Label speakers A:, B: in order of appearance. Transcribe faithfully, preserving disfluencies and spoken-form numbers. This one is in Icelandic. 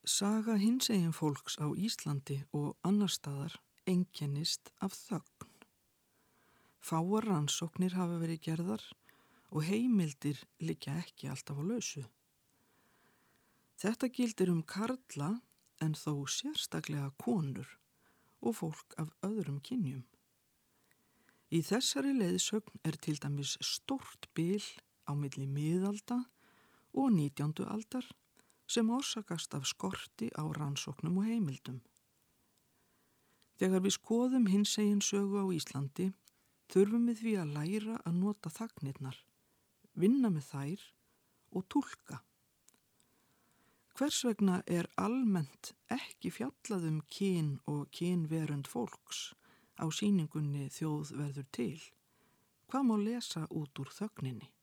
A: Saga hinsegin fólks á Íslandi og annar staðar einkennist af þögn. Fáar rannsóknir hafa verið gerðar og heimildir liggja ekki alltaf á lausu. Þetta gildir um karla en þó sérstaklega konur og fólk af öðrum kynjum. Í þessari leiðsögn er til dæmis stórt bil á milli miðalda og nítjándu aldar sem orsakast af skorti á rannsóknum og heimildum. Þegar við skoðum hinsegin sögu á Íslandi þurfum við því að læra að nota þagnirnar, vinna með þær og túlka. Hvers vegna er almennt ekki fjallað um kyn og kynverund fólks á sýningunni Þjóð verður til? Hvað má lesa út úr þögninni?